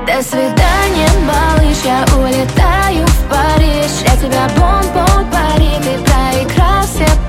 До свидания, малыш, я улетаю в Париж. Я тебя бом-бом, Пари, ты проиграл все